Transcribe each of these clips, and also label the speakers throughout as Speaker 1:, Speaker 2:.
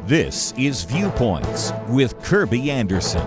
Speaker 1: This is Viewpoints with Kirby Anderson.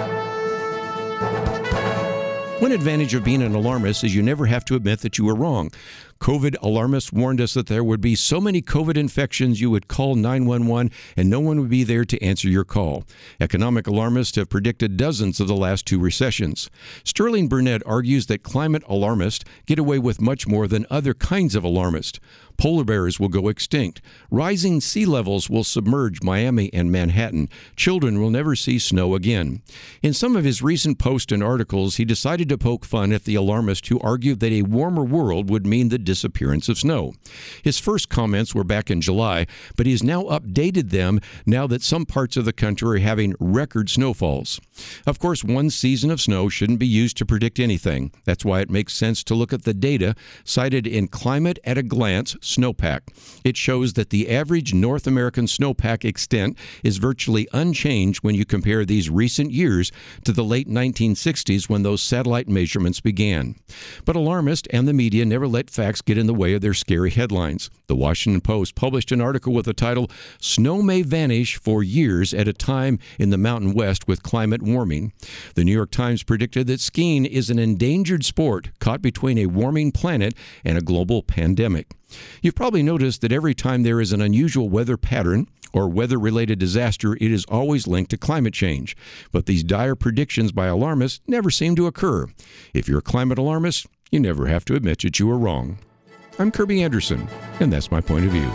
Speaker 2: One advantage of being an alarmist is you never have to admit that you were wrong. COVID alarmists warned us that there would be so many COVID infections you would call 911 and no one would be there to answer your call. Economic alarmists have predicted dozens of the last two recessions. Sterling Burnett argues that climate alarmists get away with much more than other kinds of alarmists. Polar bears will go extinct. Rising sea levels will submerge Miami and Manhattan. Children will never see snow again. In some of his recent posts and articles, he decided to poke fun at the alarmists who argued that a warmer world would mean the disappearance of snow. His first comments were back in July, but he has now updated them now that some parts of the country are having record snowfalls. Of course, one season of snow shouldn't be used to predict anything. That's why it makes sense to look at the data cited in Climate at a Glance snowpack. It shows that the average North American snowpack extent is virtually unchanged when you compare these recent years to the late 1960s when those satellite measurements began. But alarmists and the media never let facts get in the way of their scary headlines. The Washington Post published an article with the title, "Snow May Vanish for Years at a Time in the Mountain West with Climate Warming." The New York Times predicted that skiing is an endangered sport caught between a warming planet and a global pandemic. You've probably noticed that every time there is an unusual weather pattern or weather-related disaster, it is always linked to climate change. But these dire predictions by alarmists never seem to occur. If you're a climate alarmist, you never have to admit that you were wrong. I'm Kirby Anderson, and that's my point of view.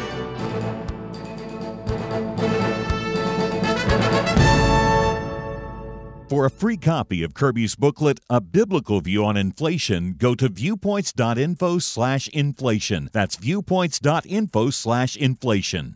Speaker 1: For a free copy of Kirby's booklet, A Biblical View on Inflation, go to viewpoints.info/inflation. That's viewpoints.info/inflation.